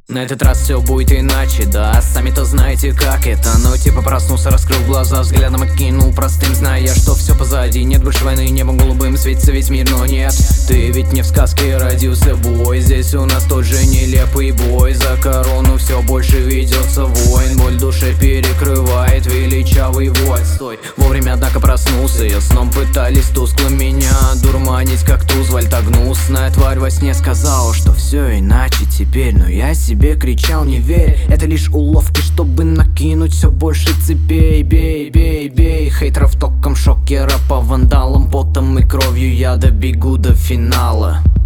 На этот раз все будет иначе, да, сами-то знаете как это. Но типа проснулся, раскрыл глаза, взглядом окинул простым, зная, что все позади. Нет больше войны, небом голубым светится весь мир, но нет. Ты ведь не в сказке родился, бой. Здесь у нас тот же нелепый бой. За корону все больше ведется войн. Боль в душе перекрывает величавый вой. Стой, вовремя однако проснулся я. Сном пытались тускло меня дурманить, как тузвальта. Гнусная тварь во сне сказала, что все иначе теперь. Но я себе кричал: не верь, это лишь уловки, чтобы накинуть все больше цепей. Бей, бей, бей, хейтеров током, шокера по вандалам, потом и кровью я добегу до финала.